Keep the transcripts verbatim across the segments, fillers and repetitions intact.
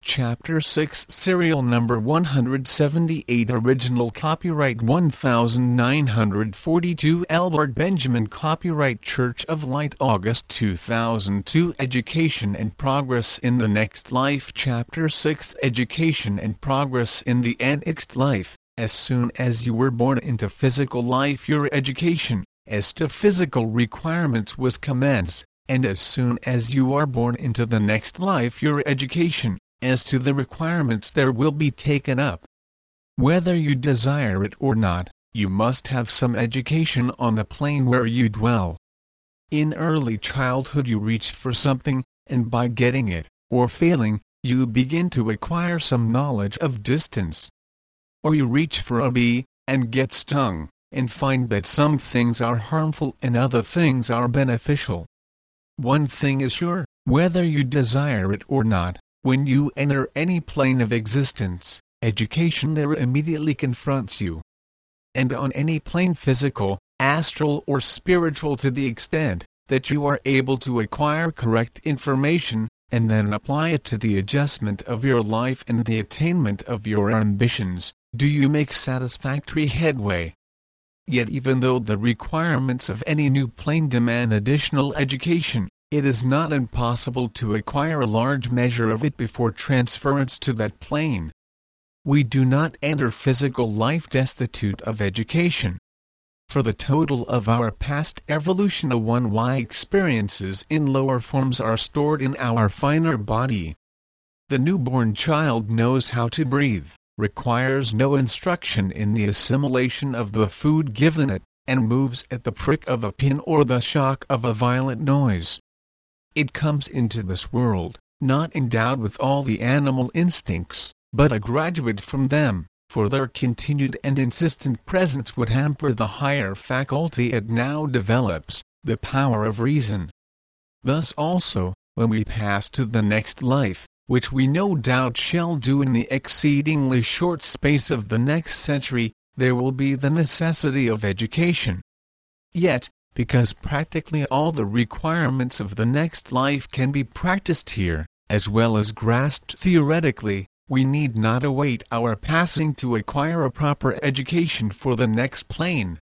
Chapter six Serial Number one hundred seventy-eight Original Copyright nineteen forty-two Albert Benjamin Copyright Church of Light August two thousand two Education and Progress in the Next Life Chapter six Education and Progress in the Next Life. As soon as you were born into physical life, your education as to physical requirements was commenced, and as soon as you are born into the next life, your education as to the requirements there will be taken up. Whether you desire it or not, you must have some education on the plane where you dwell. In early childhood you reach for something, and by getting it, or failing, you begin to acquire some knowledge of distance. Or you reach for a bee, and get stung, and find that some things are harmful and other things are beneficial. One thing is sure, whether you desire it or not, when you enter any plane of existence, education there immediately confronts you. And on any plane, physical, astral or spiritual, to the extent that you are able to acquire correct information, and then apply it to the adjustment of your life and the attainment of your ambitions, do you make satisfactory headway. Yet even though the requirements of any new plane demand additional education, it is not impossible to acquire a large measure of it before transference to that plane. We do not enter physical life destitute of education. For the total of our past evolution, of one Y experiences in lower forms are stored in our finer body. The newborn child knows how to breathe, requires no instruction in the assimilation of the food given it, and moves at the prick of a pin or the shock of a violent noise. It comes into this world, not endowed with all the animal instincts, but a graduate from them, for their continued and insistent presence would hamper the higher faculty it now develops, the power of reason. Thus also, when we pass to the next life, which we no doubt shall do in the exceedingly short space of the next century, there will be the necessity of education. Yet, because practically all the requirements of the next life can be practiced here, as well as grasped theoretically, we need not await our passing to acquire a proper education for the next plane.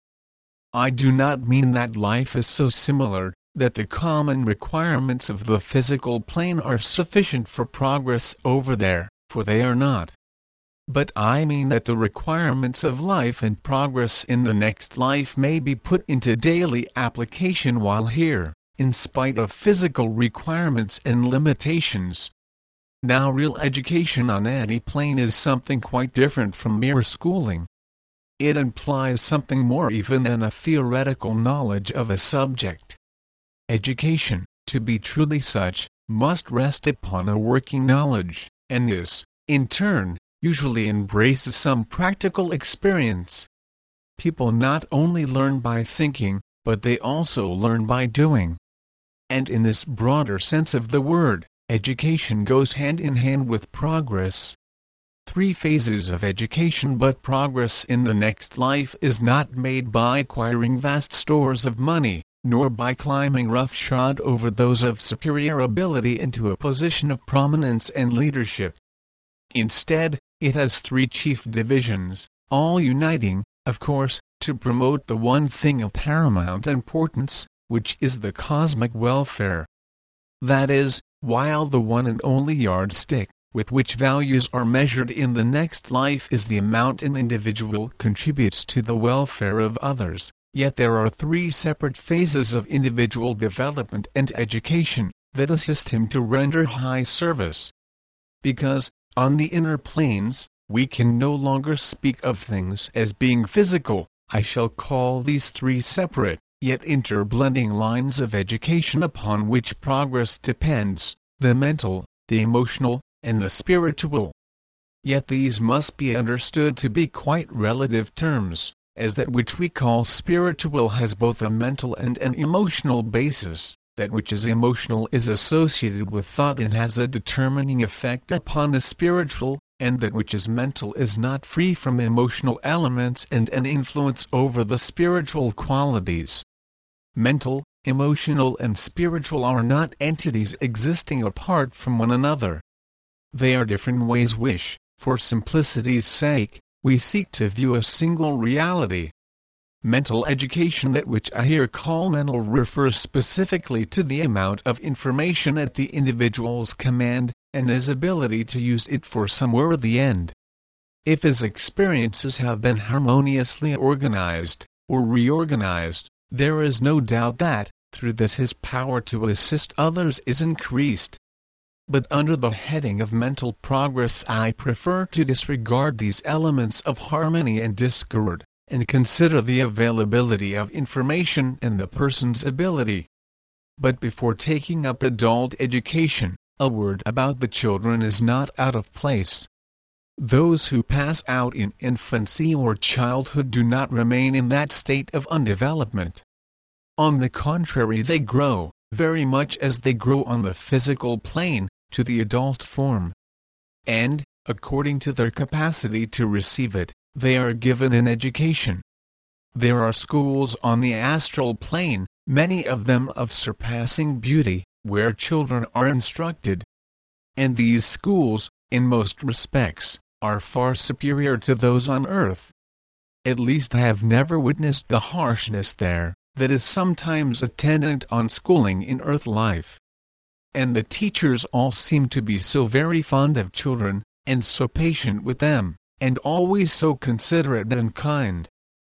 I do not mean that life is so similar that the common requirements of the physical plane are sufficient for progress over there, for they are not. But I mean that the requirements of life and progress in the next life may be put into daily application while here, in spite of physical requirements and limitations. Now, real education on any plane is something quite different from mere schooling. It implies something more even than a theoretical knowledge of a subject. Education, to be truly such, must rest upon a working knowledge, and this, in turn, usually embraces some practical experience. People not only learn by thinking, but they also learn by doing. And in this broader sense of the word, education goes hand in hand with progress. Three phases of education, but progress in the next life is not made by acquiring vast stores of money, nor by climbing roughshod over those of superior ability into a position of prominence and leadership. Instead, it has three chief divisions, all uniting, of course, to promote the one thing of paramount importance, which is the cosmic welfare. That is, while the one and only yardstick, with which values are measured in the next life, is the amount an individual contributes to the welfare of others, yet there are three separate phases of individual development and education, that assist him to render high service. Because, on the inner planes, we can no longer speak of things as being physical. I shall call these three separate, yet interblending lines of education upon which progress depends, the mental, the emotional, and the spiritual. Yet these must be understood to be quite relative terms, as that which we call spiritual has both a mental and an emotional basis. That which is emotional is associated with thought and has a determining effect upon the spiritual, and that which is mental is not free from emotional elements and an influence over the spiritual qualities. Mental, emotional and spiritual are not entities existing apart from one another. they are different ways which, for simplicity's sake, we seek to view a single reality. Mental education, that which I here call mental, refers specifically to the amount of information at the individual's command, and his ability to use it for some worthy end. If his experiences have been harmoniously organized, or reorganized, there is no doubt that, through this, his power to assist others is increased. But under the heading of mental progress, I prefer to disregard these elements of harmony and discord, and consider the availability of information and the person's ability. But before taking up adult education, a word about the children is not out of place. Those who pass out in infancy or childhood do not remain in that state of undevelopment. On the contrary, they grow, very much as they grow on the physical plane, to the adult form. And, according to their capacity to receive it, they are given an education. There are schools on the astral plane, many of them of surpassing beauty, where children are instructed. And these schools, in most respects, are far superior to those on earth. At least I have never witnessed the harshness there, that is sometimes attendant on schooling in earth life. And the teachers all seem to be so very fond of children, and so patient with them, and always so considerate and kind.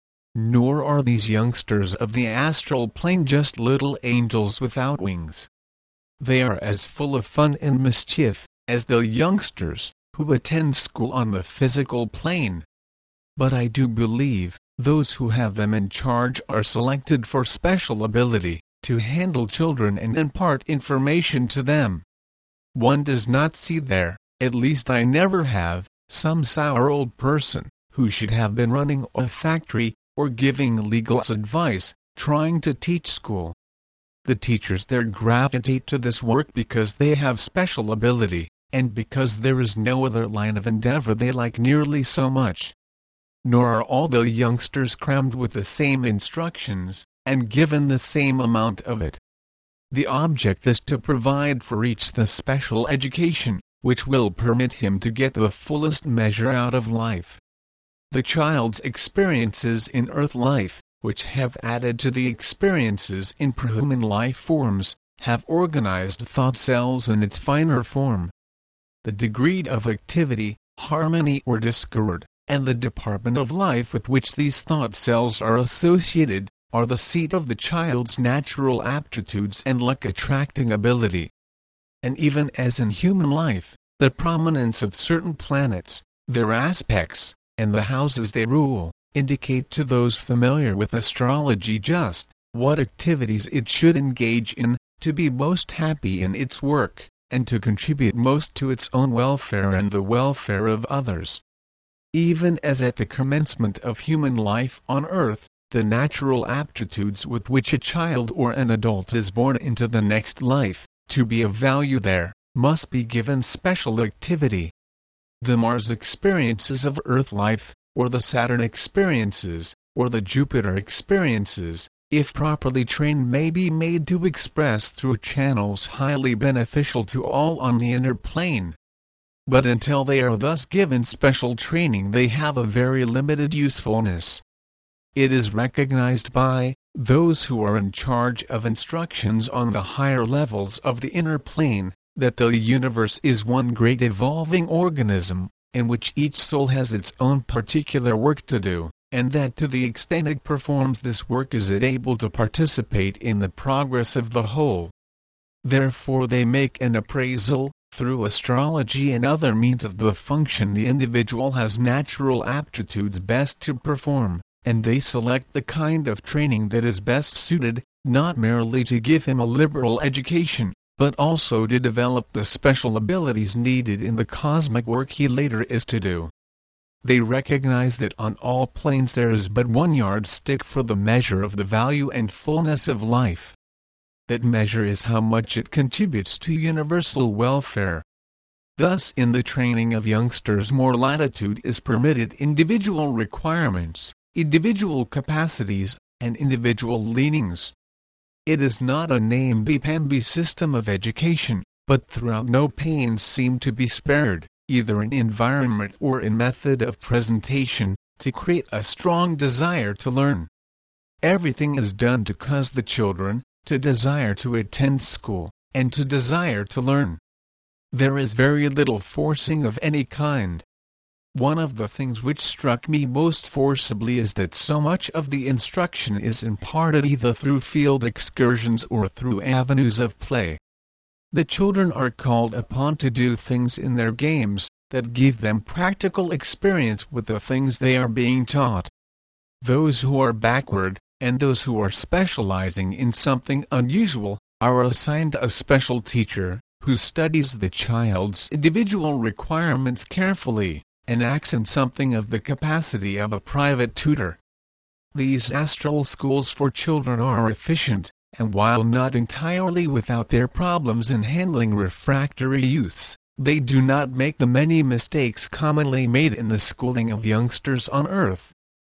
Nor are these youngsters of the astral plane just little angels without wings. They are as full of fun and mischief as the youngsters who attend school on the physical plane. But I do believe those who have them in charge are selected for special ability to handle children and impart information to them. One does not see there, at least I never have, some sour old person who should have been running a factory or giving legal advice, trying to teach school. The teachers there gravitate to this work because they have special ability, and because there is no other line of endeavor they like nearly so much. Nor are all the youngsters crammed with the same instructions, and given the same amount of it. The object is to provide for each the special education, which will permit him to get the fullest measure out of life. The child's experiences in earth life, which have added to the experiences in prehuman life forms, have organized thought cells in its finer form. The degree of activity, harmony or discord, and the department of life with which these thought cells are associated, are the seat of the child's natural aptitudes and luck-attracting ability. And even as in human life, the prominence of certain planets, their aspects, and the houses they rule, indicate to those familiar with astrology just what activities it should engage in, to be most happy in its work, and to contribute most to its own welfare and the welfare of others. Even as at the commencement of human life on earth, the natural aptitudes with which a child or an adult is born into the next life, to be of value there, must be given special activity. The Mars experiences of Earth life, or the Saturn experiences, or the Jupiter experiences, if properly trained, may be made to express through channels highly beneficial to all on the inner plane. But until they are thus given special training, they have a very limited usefulness. It is recognized by those who are in charge of instructions on the higher levels of the inner plane, that the universe is one great evolving organism, in which each soul has its own particular work to do, and that to the extent it performs this work is it able to participate in the progress of the whole. Therefore they make an appraisal, through astrology and other means, of the function the individual has natural aptitudes best to perform, and they select the kind of training that is best suited, not merely to give him a liberal education, but also to develop the special abilities needed in the cosmic work he later is to do. They recognize that on all planes there is but one yardstick for the measure of the value and fullness of life. That measure is how much it contributes to universal welfare. Thus in the training of youngsters more latitude is permitted. Individual requirements, individual capacities, and individual leanings. It is not a namby-pamby system of education, but throughout no pains seem to be spared, either in environment or in method of presentation, to create a strong desire to learn. Everything is done to cause the children to desire to attend school, and to desire to learn. There is very little forcing of any kind. One of the things which struck me most forcibly is that so much of the instruction is imparted either through field excursions or through avenues of play. The children are called upon to do things in their games that give them practical experience with the things they are being taught. Those who are backward, and those who are specializing in something unusual, are assigned a special teacher, who studies the child's individual requirements carefully, and acts in something of the capacity of a private tutor. These astral schools for children are efficient, and while not entirely without their problems in handling refractory youths, they do not make the many mistakes commonly made in the schooling of youngsters on earth.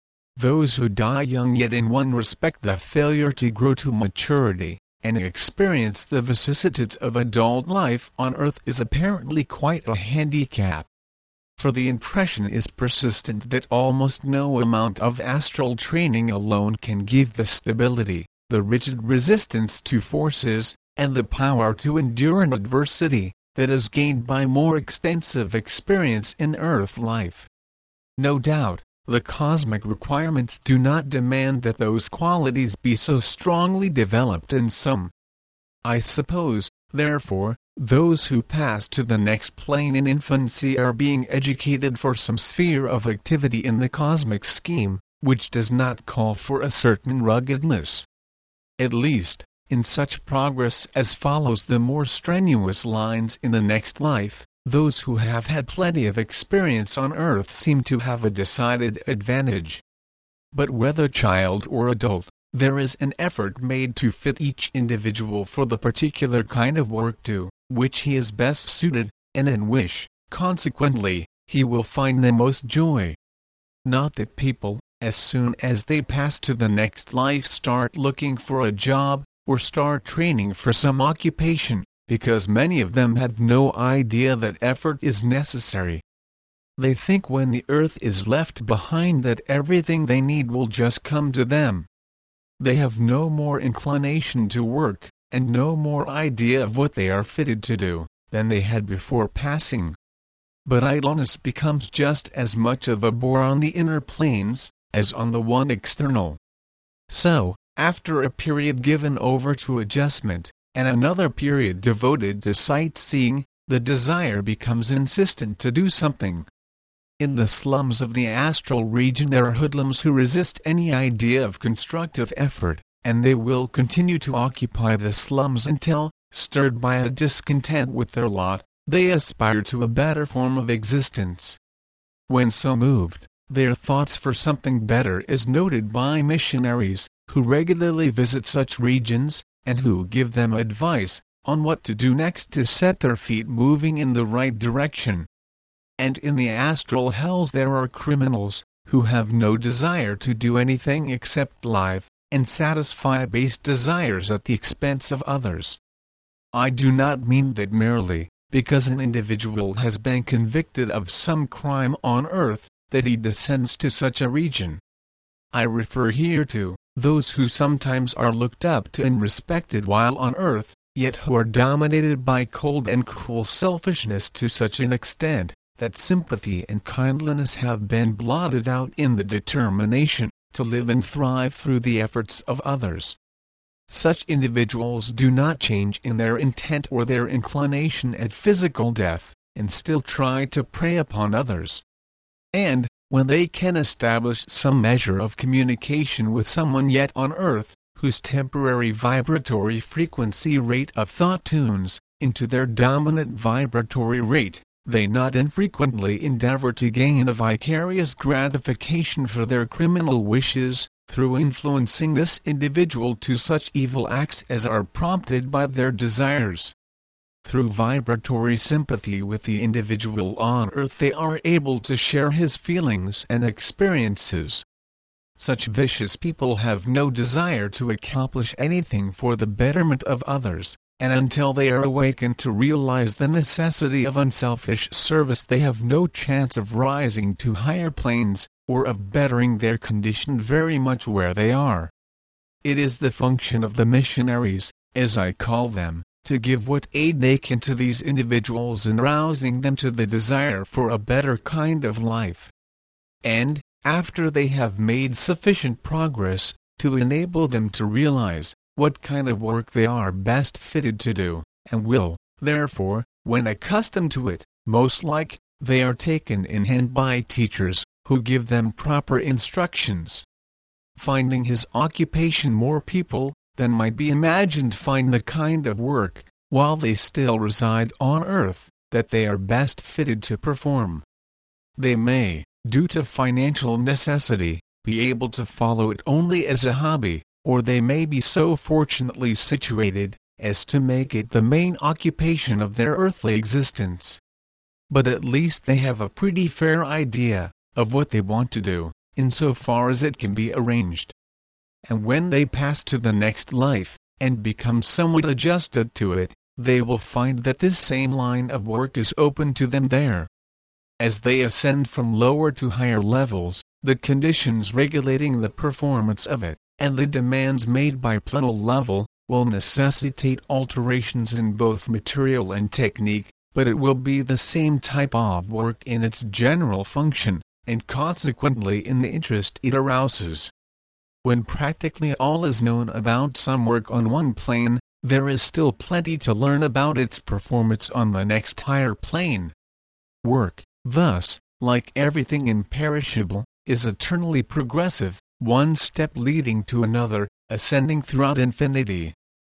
Those who die young yet in one respect the failure to grow to maturity, and experience the vicissitudes of adult life on earth is apparently quite a handicap. For the impression is persistent that almost no amount of astral training alone can give the stability, the rigid resistance to forces, and the power to endure an adversity, that is gained by more extensive experience in earth life. No doubt, the cosmic requirements do not demand that those qualities be so strongly developed in some. I suppose, therefore, those who pass to the next plane in infancy are being educated for some sphere of activity in the cosmic scheme, which does not call for a certain ruggedness. At least, in such progress as follows the more strenuous lines in the next life, those who have had plenty of experience on earth seem to have a decided advantage. But whether child or adult, there is an effort made to fit each individual for the particular kind of work to which he is best suited, and in which, consequently, he will find the most joy. Not that people, as soon as they pass to the next life, start looking for a job, or start training for some occupation, because many of them have no idea that effort is necessary. They think when the earth is left behind that everything they need will just come to them. They have no more inclination to work, and no more idea of what they are fitted to do, than they had before passing. But idleness becomes just as much of a bore on the inner planes, as on the one external. So, after a period given over to adjustment, and another period devoted to sightseeing, the desire becomes insistent to do something. In the slums of the astral region there are hoodlums who resist any idea of constructive effort, and they will continue to occupy the slums until, stirred by a discontent with their lot, they aspire to a better form of existence. When so moved, their thoughts for something better is noted by missionaries, who regularly visit such regions, and who give them advice on what to do next to set their feet moving in the right direction. And in the astral hells there are criminals, who have no desire to do anything except live, and satisfy base desires at the expense of others. I do not mean that merely, because an individual has been convicted of some crime on earth, that he descends to such a region. I refer here to those who sometimes are looked up to and respected while on earth, yet who are dominated by cold and cruel selfishness to such an extent, that sympathy and kindliness have been blotted out in the determination to live and thrive through the efforts of others. Such individuals do not change in their intent or their inclination at physical death, and still try to prey upon others. And, when they can establish some measure of communication with someone yet on earth, whose temporary vibratory frequency rate of thought tunes into their dominant vibratory rate, they not infrequently endeavor to gain a vicarious gratification for their criminal wishes, through influencing this individual to such evil acts as are prompted by their desires. Through vibratory sympathy with the individual on earth they are able to share his feelings and experiences. Such vicious people have no desire to accomplish anything for the betterment of others, and until they are awakened to realize the necessity of unselfish service, they have no chance of rising to higher planes, or of bettering their condition very much where they are. It is the function of the missionaries, as I call them, to give what aid they can to these individuals in rousing them to the desire for a better kind of life. And, after they have made sufficient progress, to enable them to realize what kind of work they are best fitted to do, and will, therefore, when accustomed to it, most like, they are taken in hand by teachers, who give them proper instructions. Finding his occupation, more people than might be imagined find the kind of work, while they still reside on earth, that they are best fitted to perform. They may, due to financial necessity, be able to follow it only as a hobby, or they may be so fortunately situated as to make it the main occupation of their earthly existence. But at least they have a pretty fair idea of what they want to do, insofar as it can be arranged. And when they pass to the next life, and become somewhat adjusted to it, they will find that this same line of work is open to them there. As they ascend from lower to higher levels, the conditions regulating the performance of it, and the demands made by planet level, will necessitate alterations in both material and technique, but it will be the same type of work in its general function, and consequently in the interest it arouses. When practically all is known about some work on one plane, there is still plenty to learn about its performance on the next higher plane. Work, thus, like everything imperishable, is eternally progressive, one step leading to another, ascending throughout infinity.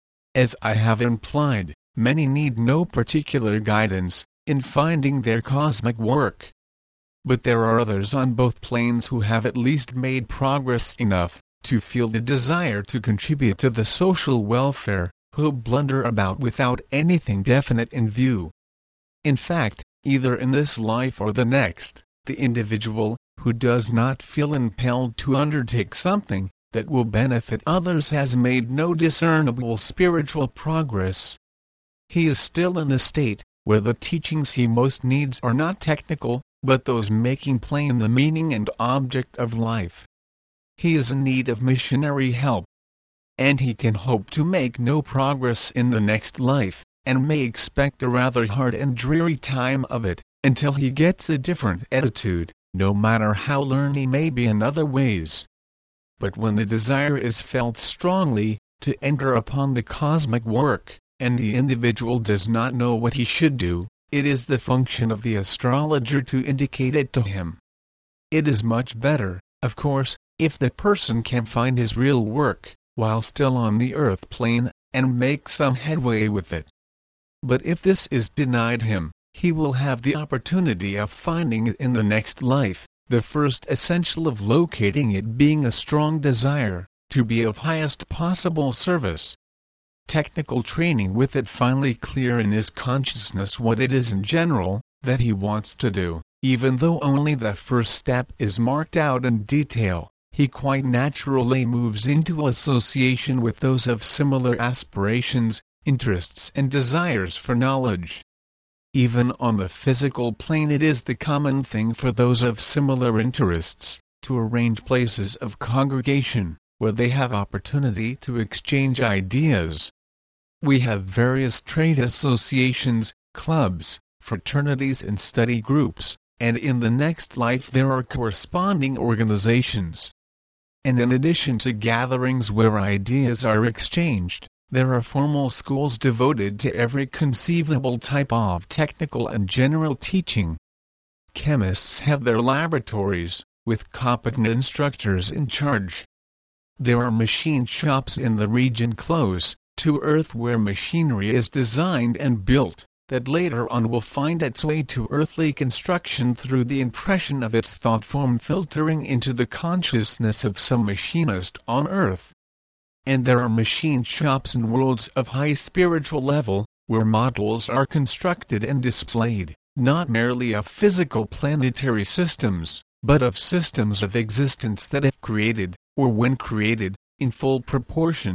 As I have implied, many need no particular guidance in finding their cosmic work. But there are others on both planes who have at least made progress enough to feel the desire to contribute to the social welfare, who blunder about without anything definite in view. In fact, either in this life or the next, the individual, who does not feel impelled to undertake something that will benefit others, has made no discernible spiritual progress. He is still in the state where the teachings he most needs are not technical, but those making plain the meaning and object of life. He is in need of missionary help, and he can hope to make no progress in the next life, and may expect a rather hard and dreary time of it, until he gets a different attitude, no matter how learned he may be in other ways. But when the desire is felt strongly to enter upon the cosmic work, and the individual does not know what he should do, it is the function of the astrologer to indicate it to him. It is much better, of course, if the person can find his real work, while still on the earth plane, and make some headway with it. But if this is denied him, he will have the opportunity of finding it in the next life, the first essential of locating it being a strong desire to be of highest possible service. Technical training with it finally clear in his consciousness what it is in general that he wants to do, even though only the first step is marked out in detail, he quite naturally moves into association with those of similar aspirations, interests and desires for knowledge. Even on the physical plane it is the common thing for those of similar interests to arrange places of congregation, where they have opportunity to exchange ideas. We have various trade associations, clubs, fraternities and study groups, and in the next life there are corresponding organizations. And in addition to gatherings where ideas are exchanged, there are formal schools devoted to every conceivable type of technical and general teaching. Chemists have their laboratories, with competent instructors in charge. There are machine shops in the region close to Earth where machinery is designed and built, that later on will find its way to earthly construction through the impression of its thought form filtering into the consciousness of some machinist on Earth. And there are machine shops in worlds of high spiritual level, where models are constructed and displayed, not merely of physical planetary systems, but of systems of existence that if created, or when created, in full proportions,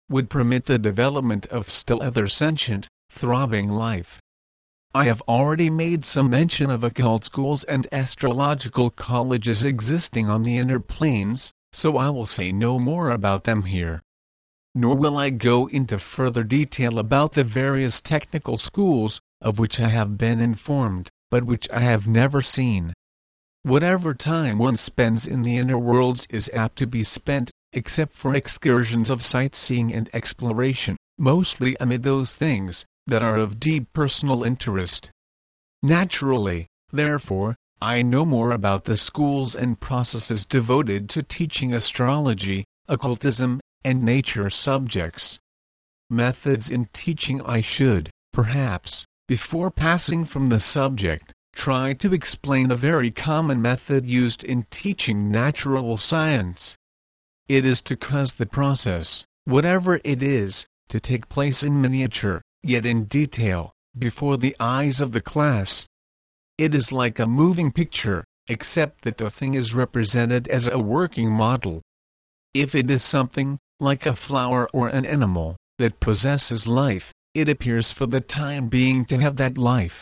would permit the development of still other sentient, throbbing life. I have already made some mention of occult schools and astrological colleges existing on the inner planes, so I will say no more about them here. Nor will I go into further detail about the various technical schools, of which I have been informed, but which I have never seen. Whatever time one spends in the inner worlds is apt to be spent, except for excursions of sightseeing and exploration, mostly amid those things that are of deep personal interest. Naturally, therefore, I know more about the schools and processes devoted to teaching astrology, occultism, and nature subjects. Methods in teaching. I should, perhaps, before passing from the subject, try to explain a very common method used in teaching natural science. It is to cause the process, whatever it is, to take place in miniature, yet in detail, before the eyes of the class. It is like a moving picture, except that the thing is represented as a working model. If it is something, like a flower or an animal, that possesses life, it appears for the time being to have that life.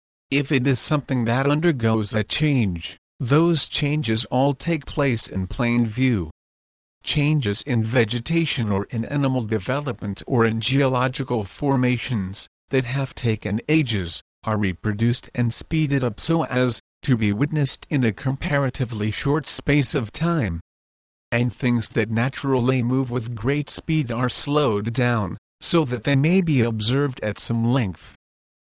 If it is something that undergoes a change, those changes all take place in plain view. Changes in vegetation or in animal development or in geological formations, that have taken ages, are reproduced and speeded up so as to be witnessed in a comparatively short space of time. And things that naturally move with great speed are slowed down, so that they may be observed at some length.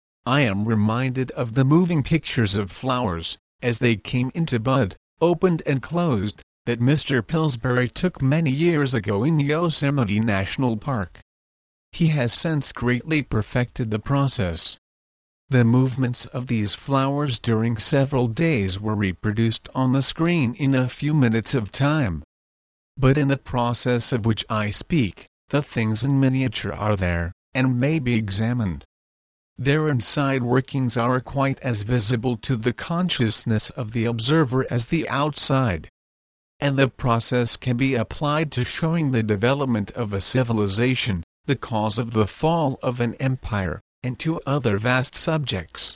I am reminded of the moving pictures of flowers, as they came into bud, opened and closed, that Mister Pillsbury took many years ago in Yosemite National Park. He has since greatly perfected the process. The movements of these flowers during several days were reproduced on the screen in a few minutes of time. But in the process of which I speak, the things in miniature are there, and may be examined. Their inside workings are quite as visible to the consciousness of the observer as the outside. And the process can be applied to showing the development of a civilization, the cause of the fall of an empire, and to other vast subjects.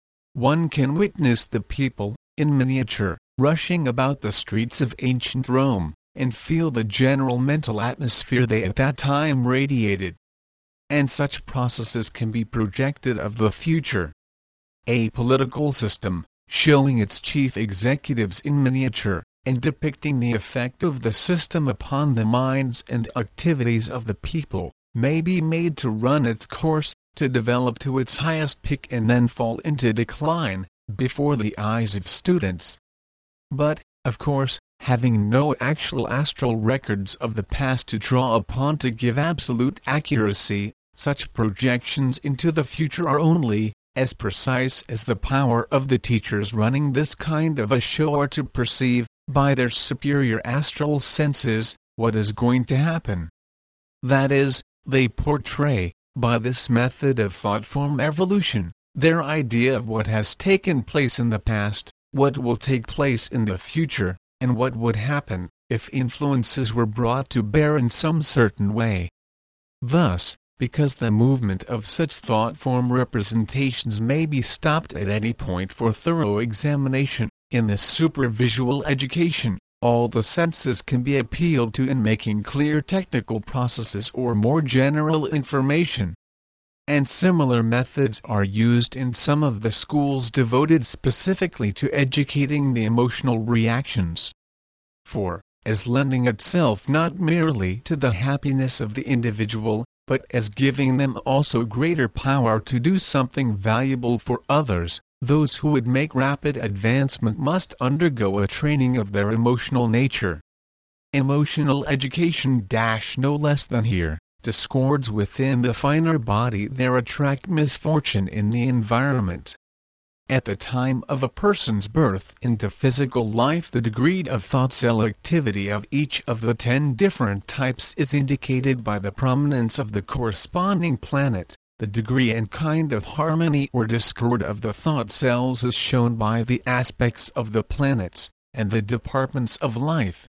One can witness the people, in miniature, rushing about the streets of ancient Rome, and feel the general mental atmosphere they at that time radiated. And such processes can be projected of the future. A political system, showing its chief executives in miniature, and depicting the effect of the system upon the minds and activities of the people, may be made to run its course, to develop to its highest peak and then fall into decline, before the eyes of students. But, of course, having no actual astral records of the past to draw upon to give absolute accuracy, such projections into the future are only as precise as the power of the teachers running this kind of a show are to perceive, by their superior astral senses, what is going to happen. That is, they portray, by this method of thought-form evolution, their idea of what has taken place in the past, what will take place in the future, and what would happen, if influences were brought to bear in some certain way. Thus, because the movement of such thought-form representations may be stopped at any point for thorough examination, in this supervisual education, all the senses can be appealed to in making clear technical processes or more general information. And similar methods are used in some of the schools devoted specifically to educating the emotional reactions. For, as lending itself not merely to the happiness of the individual, but as giving them also greater power to do something valuable for others, those who would make rapid advancement must undergo a training of their emotional nature. Emotional education dash no less than here. Discords within the finer body there attract misfortune in the environment. At the time of a person's birth into physical life, the degree of thought cell activity of each of the ten different types is indicated by the prominence of the corresponding planet. The degree and kind of harmony or discord of the thought cells is shown by the aspects of the planets, and the departments of life,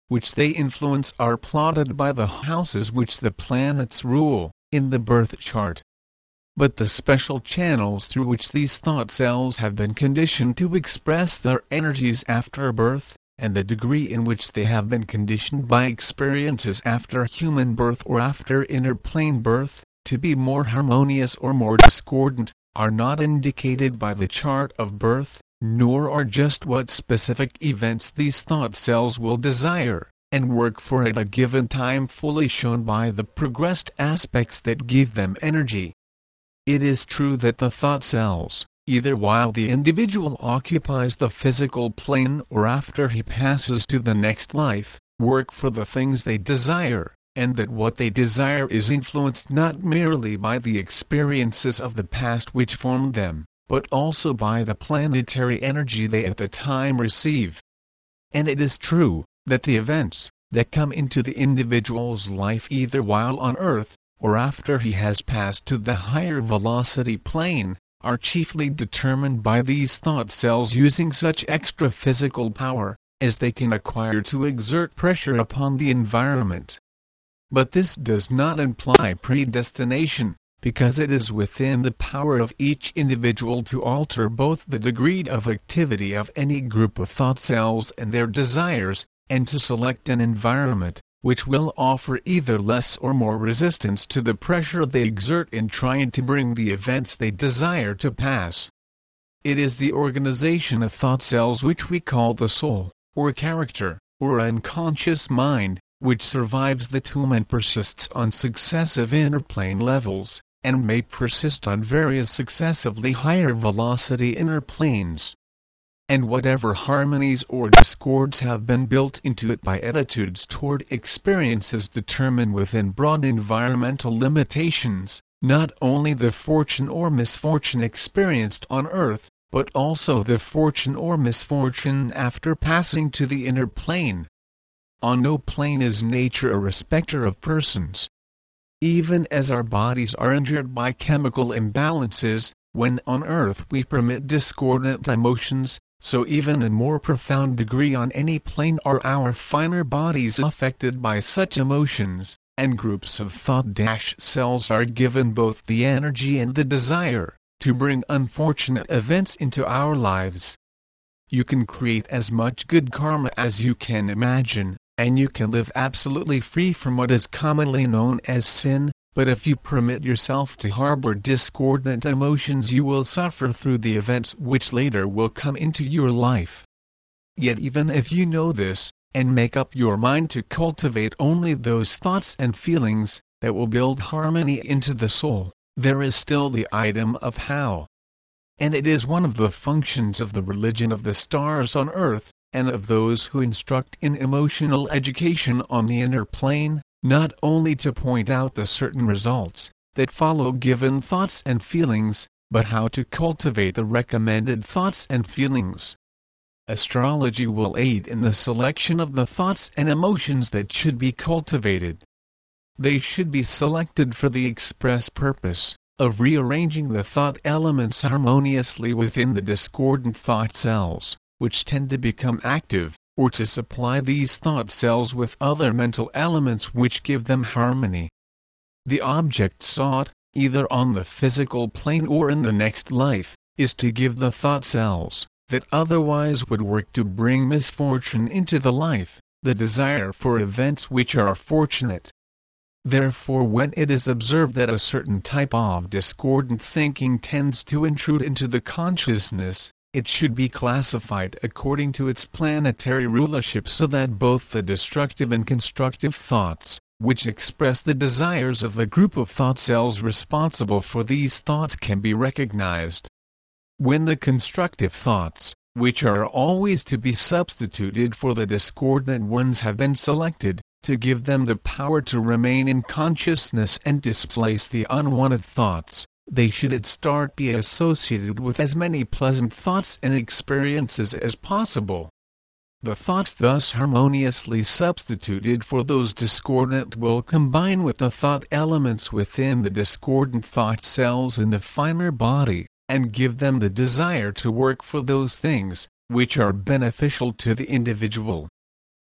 which they influence are plotted by the houses which the planets rule, in the birth chart. But the special channels through which these thought cells have been conditioned to express their energies after birth, and the degree in which they have been conditioned by experiences after human birth or after inner plane birth, to be more harmonious or more discordant, are not indicated by the chart of birth, nor are just what specific events these thought cells will desire and work for at a given time fully shown by the progressed aspects that give them energy. It is true that the thought cells, either while the individual occupies the physical plane or after he passes to the next life, work for the things they desire, and that what they desire is influenced not merely by the experiences of the past which formed them, but also by the planetary energy they at the time receive. And it is true that the events that come into the individual's life either while on Earth, or after he has passed to the higher velocity plane, are chiefly determined by these thought cells using such extra physical power as they can acquire to exert pressure upon the environment. But this does not imply predestination, because it is within the power of each individual to alter both the degree of activity of any group of thought cells and their desires, and to select an environment which will offer either less or more resistance to the pressure they exert in trying to bring the events they desire to pass. It is the organization of thought cells which we call the soul, or character, or unconscious mind, which survives the tomb and persists on successive inner plane levels, and may persist on various successively higher velocity inner planes. And whatever harmonies or discords have been built into it by attitudes toward experiences determined within broad environmental limitations, not only the fortune or misfortune experienced on Earth, but also the fortune or misfortune after passing to the inner plane. On no plane is nature a respecter of persons. Even as our bodies are injured by chemical imbalances, when on Earth we permit discordant emotions, so even in more profound degree on any plane are our finer bodies affected by such emotions, and groups of thought cells are given both the energy and the desire to bring unfortunate events into our lives. You can create as much good karma as you can imagine, and you can live absolutely free from what is commonly known as sin, but if you permit yourself to harbor discordant emotions you will suffer through the events which later will come into your life. Yet even if you know this, and make up your mind to cultivate only those thoughts and feelings that will build harmony into the soul, there is still the item of how. And it is one of the functions of the religion of the stars on Earth, and of those who instruct in emotional education on the inner plane, not only to point out the certain results that follow given thoughts and feelings, but how to cultivate the recommended thoughts and feelings. Astrology will aid in the selection of the thoughts and emotions that should be cultivated. They should be selected for the express purpose of rearranging the thought elements harmoniously within the discordant thought cells, which tend to become active, or to supply these thought cells with other mental elements which give them harmony. The object sought, either on the physical plane or in the next life, is to give the thought cells, that otherwise would work to bring misfortune into the life, the desire for events which are fortunate. Therefore, when it is observed that a certain type of discordant thinking tends to intrude into the consciousness, it should be classified according to its planetary rulership so that both the destructive and constructive thoughts, which express the desires of the group of thought cells responsible for these thoughts, can be recognized. When the constructive thoughts, which are always to be substituted for the discordant ones, have been selected, to give them the power to remain in consciousness and displace the unwanted thoughts, they should at start be associated with as many pleasant thoughts and experiences as possible. The thoughts thus harmoniously substituted for those discordant will combine with the thought elements within the discordant thought cells in the finer body, and give them the desire to work for those things which are beneficial to the individual.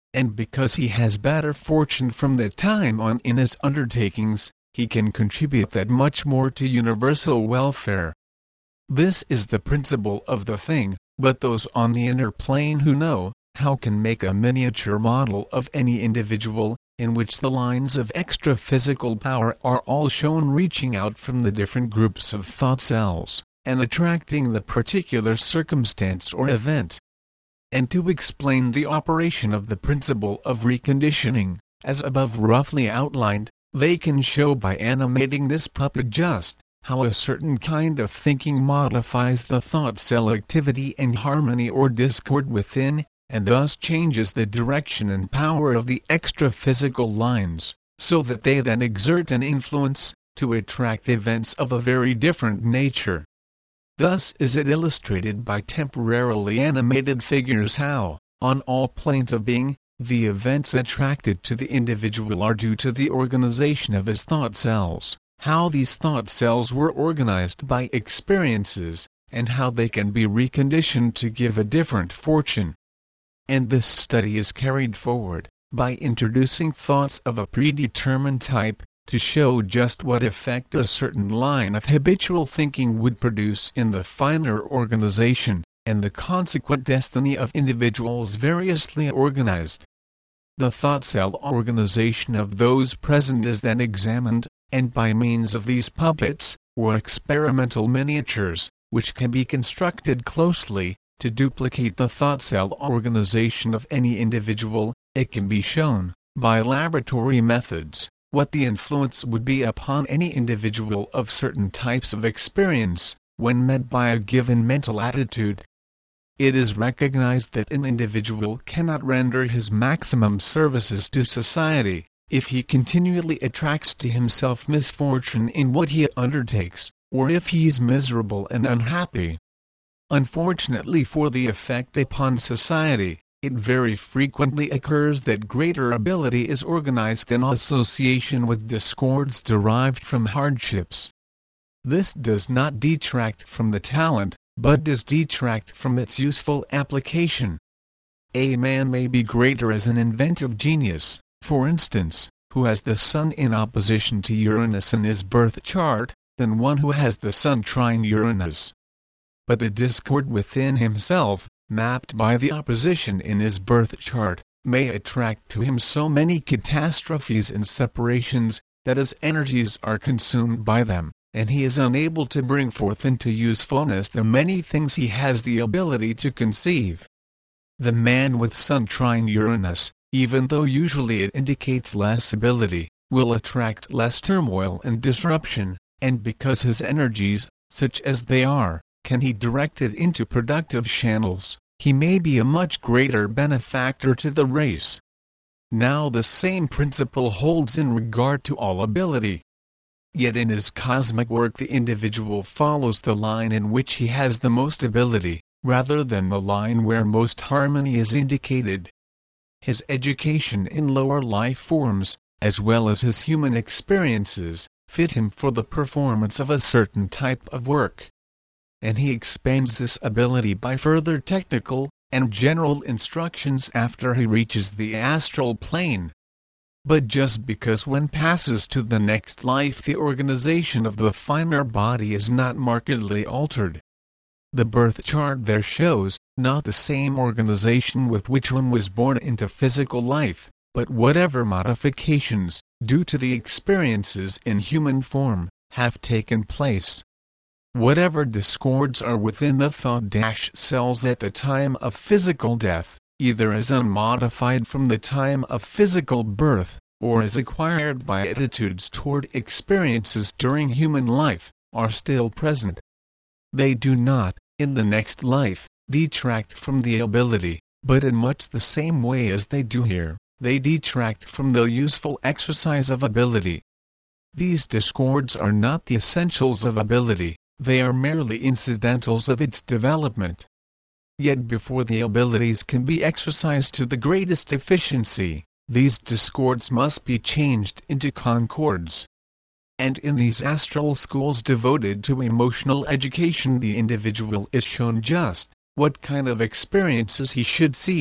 and because he has better fortune from that time on in his undertakings, he can contribute that much more to universal welfare. This is the principle of the thing, but those on the inner plane who know how can make a miniature model of any individual, in which the lines of extra-physical power are all shown reaching out from the different groups of thought cells, and attracting the particular circumstance or event. And to explain the operation of the principle of reconditioning, as above roughly outlined, they can show by animating this puppet just how a certain kind of thinking modifies the thought cell activity and harmony or discord within, and thus changes the direction and power of the extra-physical lines, so that they then exert an influence to attract events of a very different nature. Thus is it illustrated by temporarily animated figures how, on all planes of being, the events attracted to the individual are due to the organization of his thought cells, how these thought cells were organized by experiences, and how they can be reconditioned to give a different fortune. And this study is carried forward by introducing thoughts of a predetermined type, to show just what effect a certain line of habitual thinking would produce in the finer organization, and the consequent destiny of individuals variously organized. The thought cell organization of those present is then examined, and by means of these puppets, or experimental miniatures, which can be constructed closely, to duplicate the thought cell organization of any individual, it can be shown, by laboratory methods, what the influence would be upon any individual of certain types of experience, when met by a given mental attitude. It is recognized that an individual cannot render his maximum services to society, if he continually attracts to himself misfortune in what he undertakes, or if he is miserable and unhappy. Unfortunately for the effect upon society, it very frequently occurs that greater ability is organized in association with discords derived from hardships. This does not detract from the talent, but does detract from its useful application. A man may be greater as an inventive genius, for instance, who has the Sun in opposition to Uranus in his birth chart, than one who has the Sun trine Uranus. But the discord within himself, mapped by the opposition in his birth chart, may attract to him so many catastrophes and separations, that his energies are consumed by them, and he is unable to bring forth into usefulness the many things he has the ability to conceive. The man with Sun trine Uranus, even though usually it indicates less ability, will attract less turmoil and disruption, and because his energies, such as they are, can he direct it into productive channels, he may be a much greater benefactor to the race. Now the same principle holds in regard to all ability. Yet in his cosmic work the individual follows the line in which he has the most ability, rather than the line where most harmony is indicated. His education in lower life forms, as well as his human experiences, fit him for the performance of a certain type of work. And he expands this ability by further technical and general instructions after he reaches the astral plane. But just because one passes to the next life the organization of the finer body is not markedly altered. The birth chart there shows, not the same organization with which one was born into physical life, but whatever modifications, due to the experiences in human form, have taken place. Whatever discords are within the thought dash cells at the time of physical death, either as unmodified from the time of physical birth, or as acquired by attitudes toward experiences during human life, are still present. They do not, in the next life, detract from the ability, but in much the same way as they do here, they detract from the useful exercise of ability. These discords are not the essentials of ability, they are merely incidentals of its development. Yet before the abilities can be exercised to the greatest efficiency, these discords must be changed into concords. And in these astral schools devoted to emotional education the individual is shown just what kind of experiences he should seek,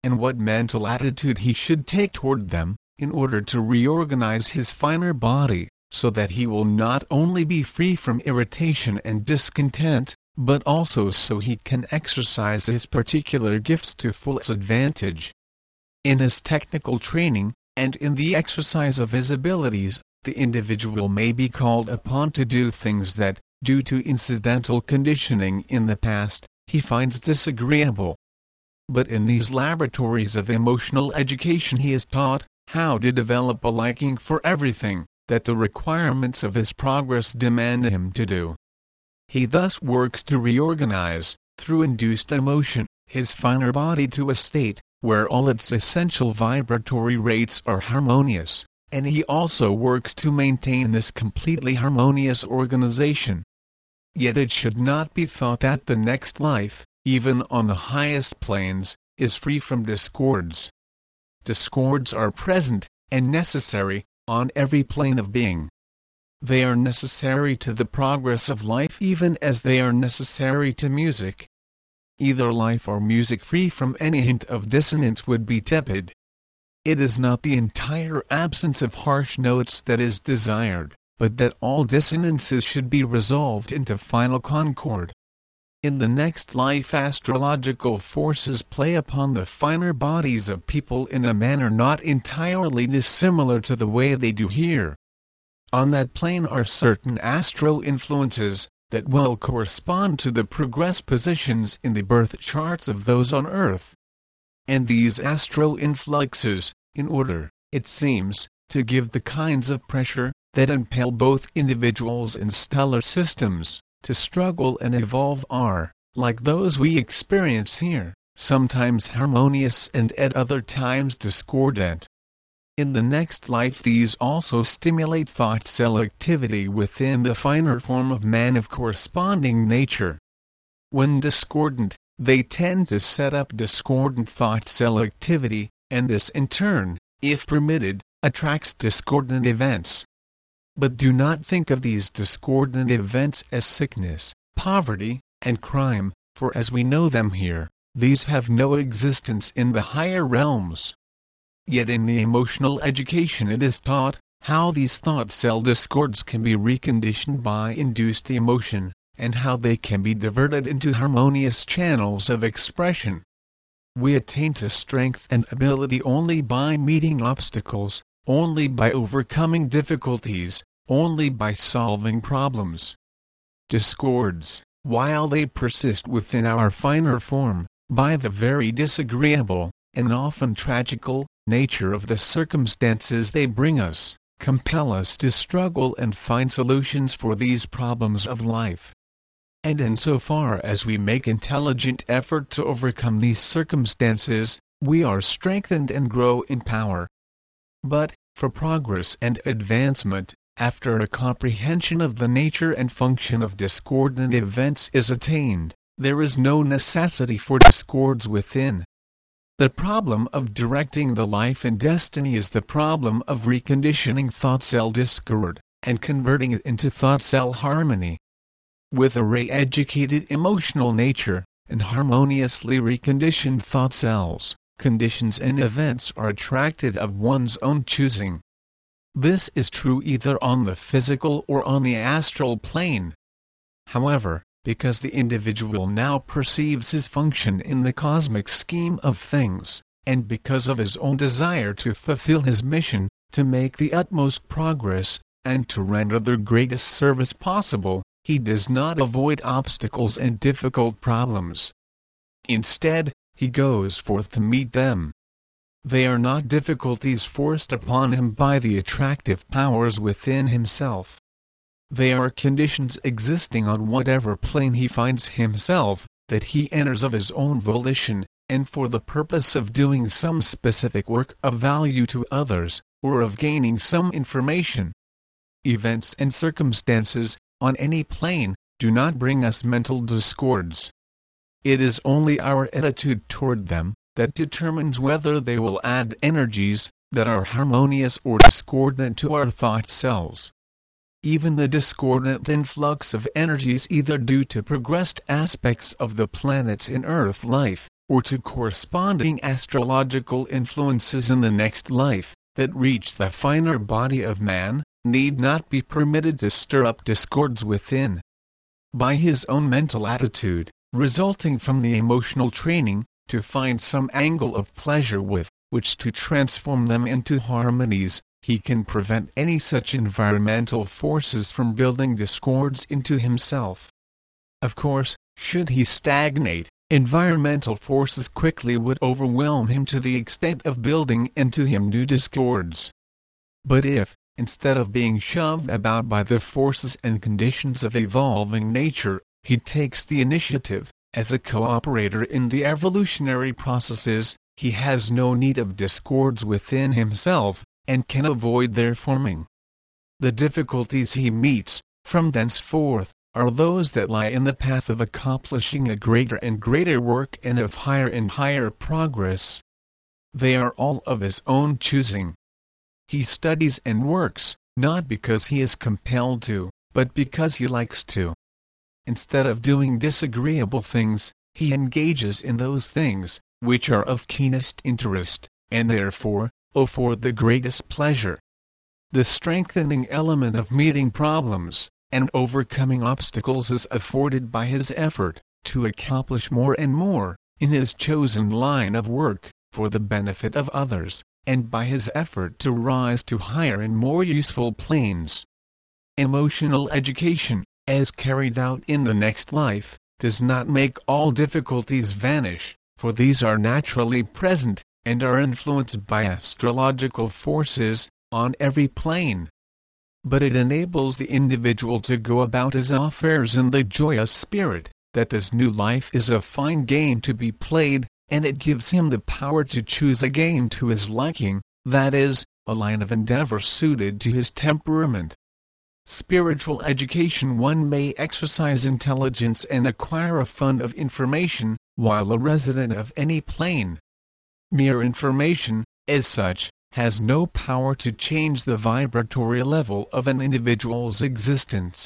and what mental attitude he should take toward them, in order to reorganize his finer body, so that he will not only be free from irritation and discontent, but also so he can exercise his particular gifts to fullest advantage. In his technical training, and in the exercise of his abilities, the individual may be called upon to do things that, due to incidental conditioning in the past, he finds disagreeable. But in these laboratories of emotional education he is taught how to develop a liking for everything that the requirements of his progress demand him to do. He thus works to reorganize, through induced emotion, his finer body to a state where all its essential vibratory rates are harmonious, and he also works to maintain this completely harmonious organization. Yet it should not be thought that the next life, even on the highest planes, is free from discords. Discords are present, and necessary, on every plane of being. They are necessary to the progress of life even as they are necessary to music. Either life or music free from any hint of dissonance would be tepid. It is not the entire absence of harsh notes that is desired, but that all dissonances should be resolved into final concord. In the next life astrological forces play upon the finer bodies of people in a manner not entirely dissimilar to the way they do here. On that plane are certain astro-influences that will correspond to the progress positions in the birth charts of those on Earth. And these astro-influxes, in order, it seems, to give the kinds of pressure that impel both individuals and stellar systems to struggle and evolve are, like those we experience here, sometimes harmonious and at other times discordant. In the next life these also stimulate thought cell activity within the finer form of man of corresponding nature. When discordant, they tend to set up discordant thought cell activity, and this in turn, if permitted, attracts discordant events. But do not think of these discordant events as sickness, poverty, and crime, for as we know them here, these have no existence in the higher realms. Yet in the emotional education it is taught how these thought cell discords can be reconditioned by induced emotion, and how they can be diverted into harmonious channels of expression. We attain to strength and ability only by meeting obstacles, only by overcoming difficulties, only by solving problems. Discords, while they persist within our finer form, by the very disagreeable, and often tragical, nature of the circumstances they bring us, compel us to struggle and find solutions for these problems of life. And insofar as we make intelligent effort to overcome these circumstances, we are strengthened and grow in power. But, for progress and advancement, after a comprehension of the nature and function of discordant events is attained, there is no necessity for discords within. The problem of directing the life and destiny is the problem of reconditioning thought cell discord, and converting it into thought cell harmony. With a re-educated emotional nature, and harmoniously reconditioned thought cells, conditions and events are attracted of one's own choosing. This is true either on the physical or on the astral plane. However, because the individual now perceives his function in the cosmic scheme of things, and because of his own desire to fulfill his mission, to make the utmost progress, and to render the greatest service possible, he does not avoid obstacles and difficult problems. Instead, he goes forth to meet them. They are not difficulties forced upon him by the attractive powers within himself. They are conditions existing on whatever plane he finds himself, that he enters of his own volition, and for the purpose of doing some specific work of value to others, or of gaining some information. Events and circumstances, on any plane, do not bring us mental discords. It is only our attitude toward them that determines whether they will add energies that are harmonious or discordant to our thought cells. Even the discordant influx of energies either due to progressed aspects of the planets in Earth life, or to corresponding astrological influences in the next life, that reach the finer body of man, need not be permitted to stir up discords within. By his own mental attitude, resulting from the emotional training, to find some angle of pleasure with which to transform them into harmonies, he can prevent any such environmental forces from building discords into himself. Of course, should he stagnate, environmental forces quickly would overwhelm him to the extent of building into him new discords. But if, instead of being shoved about by the forces and conditions of evolving nature, he takes the initiative, as a cooperator in the evolutionary processes, he has no need of discords within himself, and can avoid their forming. The difficulties he meets, from thenceforth, are those that lie in the path of accomplishing a greater and greater work and of higher and higher progress. They are all of his own choosing. He studies and works, not because he is compelled to, but because he likes to. Instead of doing disagreeable things, he engages in those things, which are of keenest interest, and therefore, afford the greatest pleasure. The strengthening element of meeting problems, and overcoming obstacles is afforded by his effort, to accomplish more and more, in his chosen line of work, for the benefit of others, and by his effort to rise to higher and more useful planes. Emotional education, as carried out in the next life, does not make all difficulties vanish, for these are naturally present, and are influenced by astrological forces, on every plane. But it enables the individual to go about his affairs in the joyous spirit, that this new life is a fine game to be played, and it gives him the power to choose a game to his liking, that is, a line of endeavor suited to his temperament. Spiritual education: one may exercise intelligence and acquire a fund of information, while a resident of any plane. Mere information, as such, has no power to change the vibratory level of an individual's existence.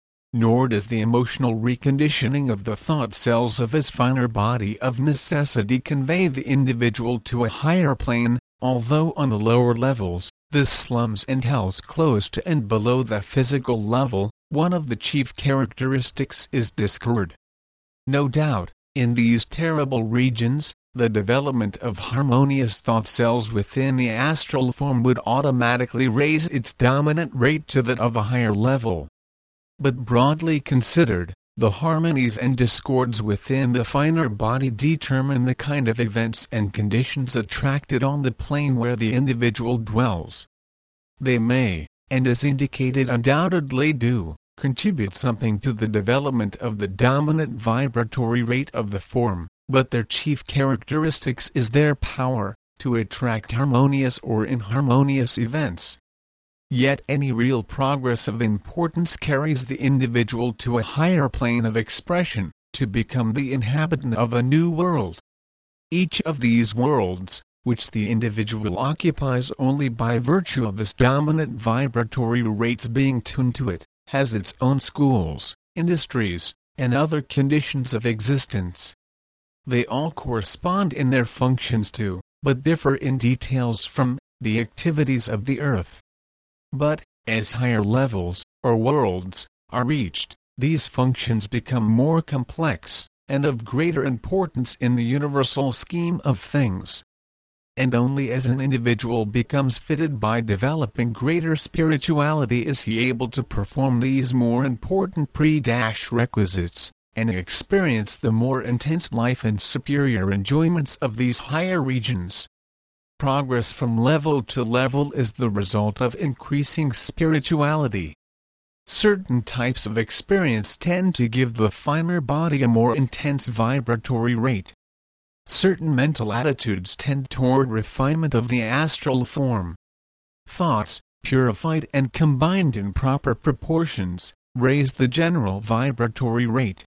Nor does the emotional reconditioning of the thought cells of his finer body of necessity convey the individual to a higher plane, although on the lower levels, the slums and hells close to and below the physical level, one of the chief characteristics is discord. No doubt, in these terrible regions, the development of harmonious thought cells within the astral form would automatically raise its dominant rate to that of a higher level. But broadly considered, the harmonies and discords within the finer body determine the kind of events and conditions attracted on the plane where the individual dwells. They may, and as indicated undoubtedly do, contribute something to the development of the dominant vibratory rate of the form, but their chief characteristics is their power to attract harmonious or inharmonious events. Yet any real progress of importance carries the individual to a higher plane of expression, to become the inhabitant of a new world. Each of these worlds, which the individual occupies only by virtue of his dominant vibratory rates being tuned to it, has its own schools, industries, and other conditions of existence. They all correspond in their functions to, but differ in details from, the activities of the earth. But, as higher levels, or worlds, are reached, these functions become more complex, and of greater importance in the universal scheme of things. And only as an individual becomes fitted by developing greater spirituality is he able to perform these more important prerequisites, and experience the more intense life and superior enjoyments of these higher regions. Progress from level to level is the result of increasing spirituality. Certain types of experience tend to give the finer body a more intense vibratory rate. Certain mental attitudes tend toward refinement of the astral form. Thoughts, purified and combined in proper proportions, raise the general vibratory rate.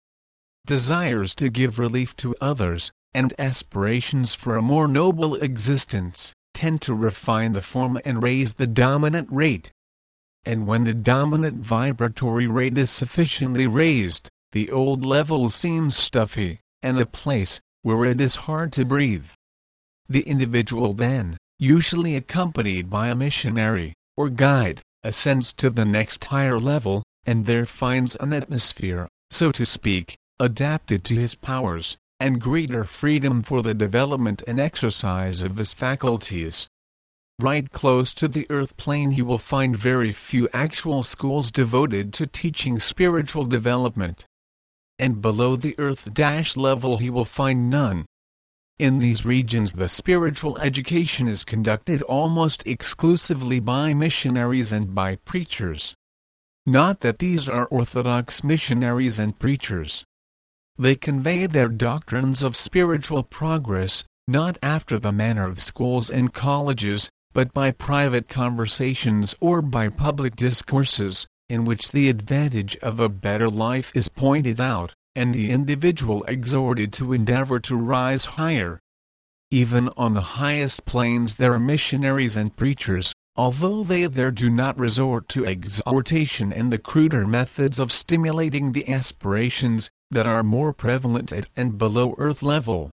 Desires to give relief to others, and aspirations for a more noble existence, tend to refine the form and raise the dominant rate. And when the dominant vibratory rate is sufficiently raised, the old level seems stuffy, and the place, where it is hard to breathe. The individual then, usually accompanied by a missionary, or guide, ascends to the next higher level, and there finds an atmosphere, so to speak, adapted to his powers, and greater freedom for the development and exercise of his faculties. Right close to the earth plane he will find very few actual schools devoted to teaching spiritual development. And below the earth dash level he will find none. In these regions the spiritual education is conducted almost exclusively by missionaries and by preachers. Not that these are orthodox missionaries and preachers. They convey their doctrines of spiritual progress, not after the manner of schools and colleges, but by private conversations or by public discourses, in which the advantage of a better life is pointed out, and the individual exhorted to endeavor to rise higher. Even on the highest planes there are missionaries and preachers, although they there do not resort to exhortation and the cruder methods of stimulating the aspirations that are more prevalent at and below earth level.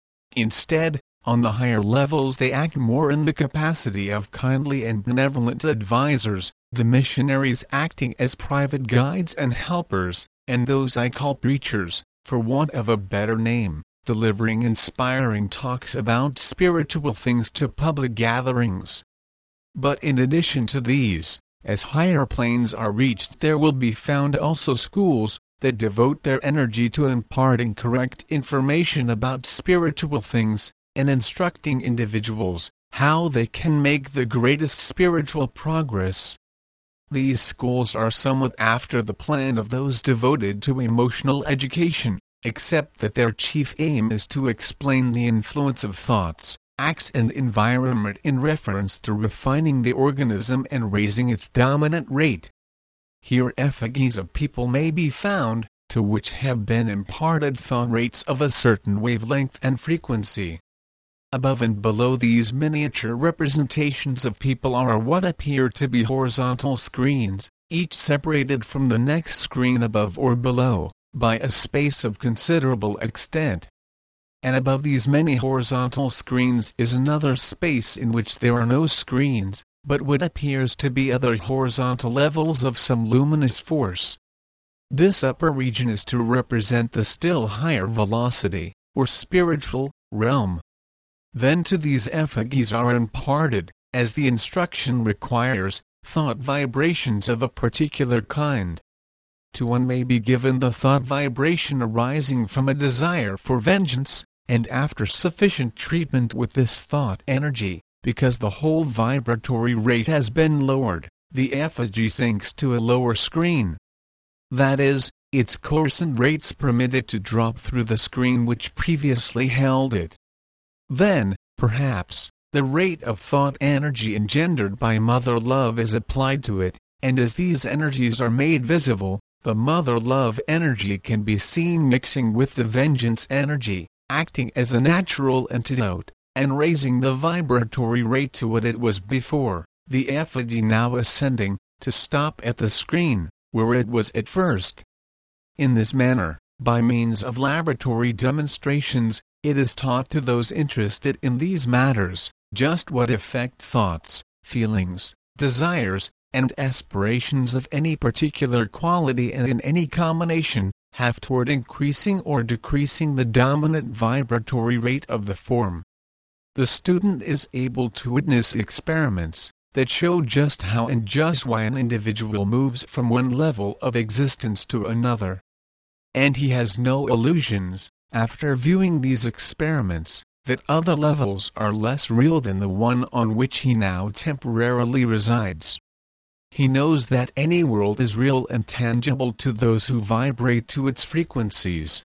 Instead, on the higher levels they act more in the capacity of kindly and benevolent advisors, the missionaries acting as private guides and helpers, and those I call preachers, for want of a better name, delivering inspiring talks about spiritual things to public gatherings. But in addition to these, as higher planes are reached there will be found also schools that devote their energy to imparting correct information about spiritual things, and instructing individuals how they can make the greatest spiritual progress. These schools are somewhat after the plan of those devoted to emotional education, except that their chief aim is to explain the influence of thoughts, acts and environment in reference to refining the organism and raising its dominant rate. Here effigies of people may be found, to which have been imparted thought rates of a certain wavelength and frequency. Above and below these miniature representations of people are what appear to be horizontal screens, each separated from the next screen above or below, by a space of considerable extent. And above these many horizontal screens is another space in which there are no screens, but what appears to be other horizontal levels of some luminous force. This upper region is to represent the still higher velocity, or spiritual, realm. Then to these effigies are imparted, as the instruction requires, thought vibrations of a particular kind. To one may be given the thought vibration arising from a desire for vengeance, and after sufficient treatment with this thought energy, because the whole vibratory rate has been lowered, the effigy sinks to a lower screen. That is, its course and rates permit it to drop through the screen which previously held it. Then, perhaps, the rate of thought energy engendered by mother love is applied to it, and as these energies are made visible, the mother love energy can be seen mixing with the vengeance energy, acting as a natural antidote, and raising the vibratory rate to what it was before, the effigy now ascending, to stop at the screen, where it was at first. In this manner, by means of laboratory demonstrations, it is taught to those interested in these matters, just what effect thoughts, feelings, desires, and aspirations of any particular quality and in any combination, have toward increasing or decreasing the dominant vibratory rate of the form. The student is able to witness experiments that show just how and just why an individual moves from one level of existence to another. And he has no illusions, after viewing these experiments, that other levels are less real than the one on which he now temporarily resides. He knows that any world is real and tangible to those who vibrate to its frequencies.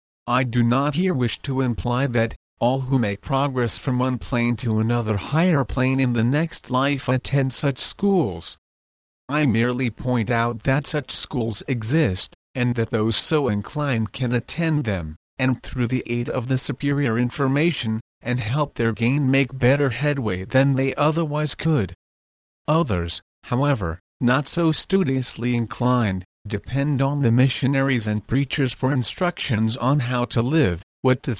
I do not here wish to imply that all who make progress from one plane to another higher plane in the next life attend such schools. I merely point out that such schools exist, and that those so inclined can attend them, and through the aid of the superior information, and help their gain make better headway than they otherwise could. Others, however, not so studiously inclined, depend on the missionaries and preachers for instructions on how to live, what to think,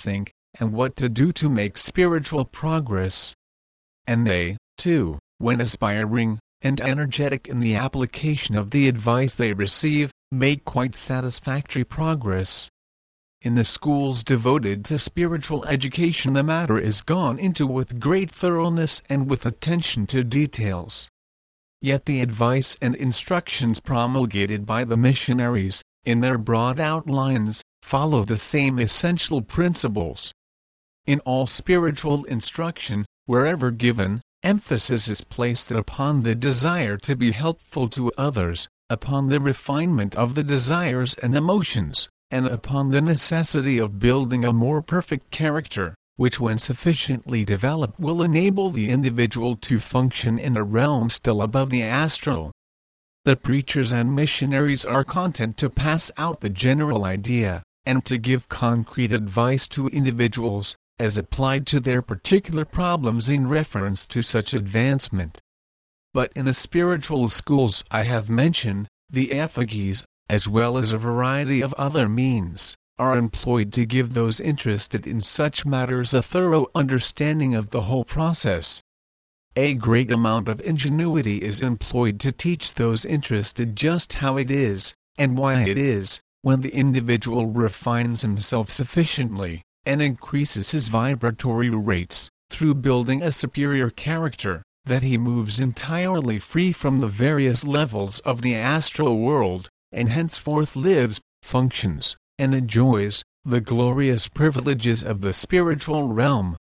and what to do to make spiritual progress. And they, too, when aspiring and energetic in the application of the advice they receive, make quite satisfactory progress. In the schools devoted to spiritual education, the matter is gone into with great thoroughness and with attention to details. Yet the advice and instructions promulgated by the missionaries, in their broad outlines, follow the same essential principles. In all spiritual instruction, wherever given, emphasis is placed upon the desire to be helpful to others, upon the refinement of the desires and emotions, and upon the necessity of building a more perfect character, which when sufficiently developed will enable the individual to function in a realm still above the astral. The preachers and missionaries are content to pass out the general idea, and to give concrete advice to individuals, as applied to their particular problems in reference to such advancement. But in the spiritual schools I have mentioned, the effigies, as well as a variety of other means, are employed to give those interested in such matters a thorough understanding of the whole process. A great amount of ingenuity is employed to teach those interested just how it is, and why it is, when the individual refines himself sufficiently, and increases his vibratory rates, through building a superior character, that he moves entirely free from the various levels of the astral world, and henceforth lives, functions, and enjoys the glorious privileges of the spiritual realm.